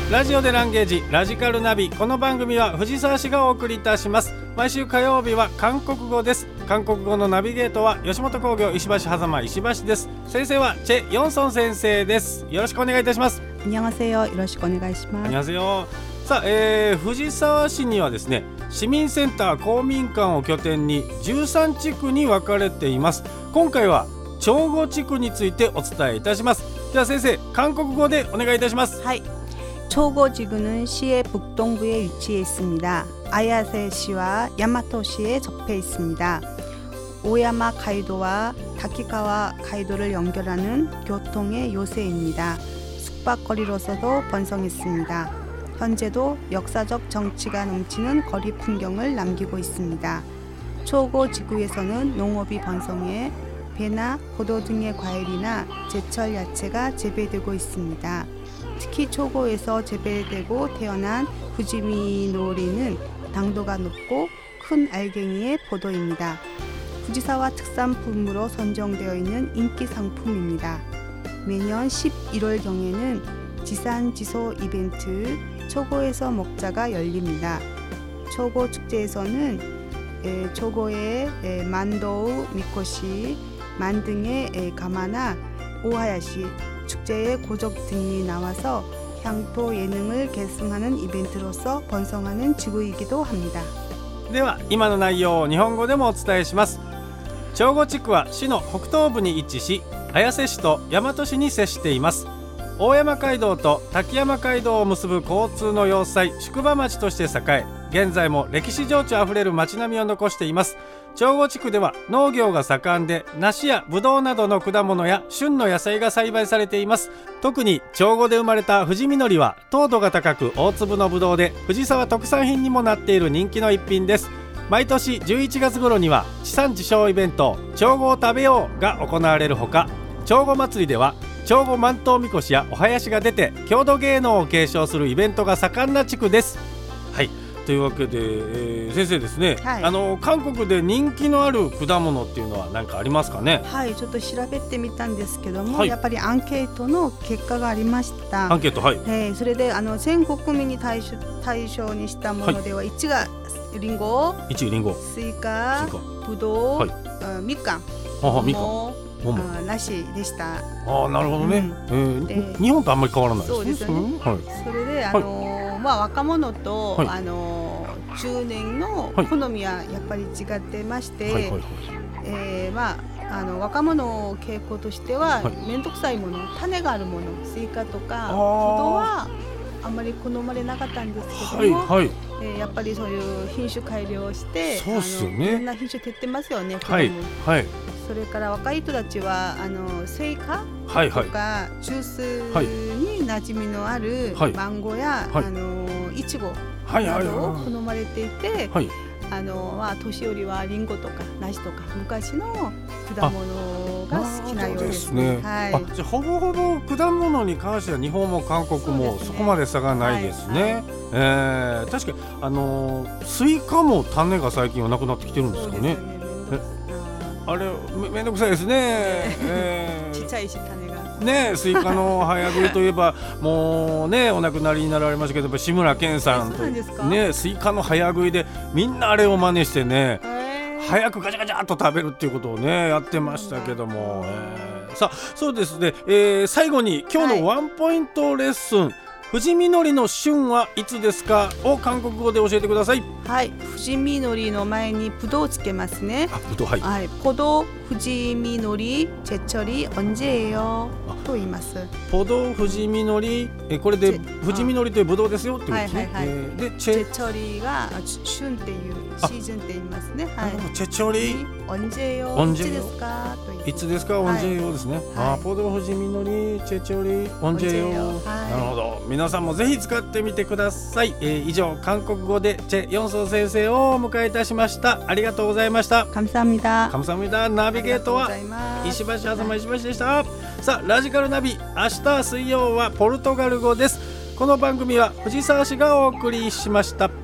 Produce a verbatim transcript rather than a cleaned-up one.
ラジオでランゲージラジカルナビ。この番組は藤沢市がお送りいたします。毎週火曜日は韓国語です。韓国語のナビゲートは吉本興業石橋狭間石橋です。先生はチェ・ヨンソン先生です。よろしくお願いいたします。 안녕하세요。よろしくお願いします。 안녕하세요。さあ、えー、藤沢市にはですね、市民センター公民館を拠点にじゅうさん地区に分かれています。今回は長後地区についてお伝えいたします。では先生、韓国語でお願いいたします。 はい。초고지구는 시의 북동부에 위치해 있습니다. 아야세시와 야마토시에 접해 있습니다. 오야마 가이도와 다키가와 가이도를 연결하는 교통의 요새입니다. 숙박거리로서도 번성했습니다. 현재도 역사적 정치가 넘치는 거리 풍경을 남기고 있습니다. 초고지구에서는 농업이 번성해 배나 포도 등의 과일이나 제철 야채가 재배되고 있습니다. 특히 초고에서 재배되고 태어난 후지미노리는 당도가 높고 큰 알갱이의 포도입니다. 부지사와 특산품으로 선정되어 있는 인기 상품입니다. 매년 십일월경에는 지산지소 이벤트 초고에서 먹자가 열립니다. 초고 축제에서는 에, 초고의 에, 만도우 미코시, 만등의 에, 가마나 오하야시 축제에 고적 등이 나와서 향토 예능을 계승하는 이벤트로서 번성하는 지구이기도 합니다. では今の内容を日本語でもお伝えします。長後地区は市の北東部に位置し、綾瀬市と大和市に接しています。大山街道と滝山街道を結ぶ交通の要塞、宿場町として栄え、現在も歴史情緒あふれる町並みを残しています。長後地区では農業が盛んで、梨やブドウなどの果物や旬の野菜が栽培されています。特に長後で生まれた藤実りは糖度が高く大粒のブドウで、藤沢特産品にもなっている人気の一品です。毎年じゅういちがつ頃には地産地消イベント、長後を食べようが行われるほか、長後祭りでは長後万頭みこしやお囃子が出て郷土芸能を継承するイベントが盛んな地区です。はい、というわけで、えー、先生ですね、はい、あの韓国で人気のある果物っていうのは何かありますかね。 はい、ちょっと調べてみたんですけども、はい、やっぱりアンケートの結果がありました。 アンケート、はい、 えー、それであの全国民に対象、対象にしたものでは、はい、いちがリンゴ、 いちいリンゴ、 スイカ、ブドウ、はい、みかん、 みかん、 あなしでした。 ああ、なるほどね、うん、えー、日本とあんまり変わらないですね。 そうですよね、はい、それで、あのーはい、まあ、若者と、はい、あのー、中年の好みはやっぱり違ってまして、はいはいはいはい、えー、まあ、あの若者の傾向としては、はい、めんどくさいもの、種があるもの、スイカとかブドウはあんまり好まれなかったんですけども、はいはい、えー、やっぱりそういう品種改良して、 そうっすよね、 いろんな品種徹ってますよね。 はいはい、 それから若い人たちはあのスイカとか、はいはい、ジュースに馴染みのあるマンゴーや、はい、あのイチゴなどを好まれていて、はいはい、あのまあ、年寄りはリンゴとか梨とか昔の果物が好きなようですね。はい、 あ、じゃあほぼほぼ果物に関しては日本も韓国もそこまで差がないですね。はいはい、えー、確かにあのスイカも種が最近はなくなってきてるんですよね。あれ め, めんどくさいですね。 えー、ちっちゃいし種がね、スイカの早食いといえばもうね、お亡くなりになられましたけど、志村けんさんとね、スイカの早食いでみんなあれを真似してね、早くガチャガチャっと食べるっていうことをねやってましたけども、えー、さあそうですね、えー、最後に今日のワンポイントレッスン、はい、藤実りの旬はいつですかを韓国語で教えてください。 はい、藤実りの前にブドウをつけますね。 あ、ブドウ、はい、 はい、ポド藤実り제철이 언제예요と言います。 ポド藤実り、えこれで藤実りというブドウですよってことですね。はいはいはい、えー、で 제철이が旬っていうシーズンって言いますね。はい、 제철이 언제예요、いつですかという、 いつですか、언제예요ですね。はい、あ、ポド藤実り제철이 언제예요、はい、なるほど、皆さんもぜひ使ってみてください。えー、以上韓国語でチェ・ヨンソン先生をお迎えいたしました。ありがとうございました。 감사합니다。 감사합니다。ナビゲートは石橋狭間石橋でした。さあ、ラジカルナビ、明日水曜はポルトガル語です。この番組は藤沢市がお送りしました。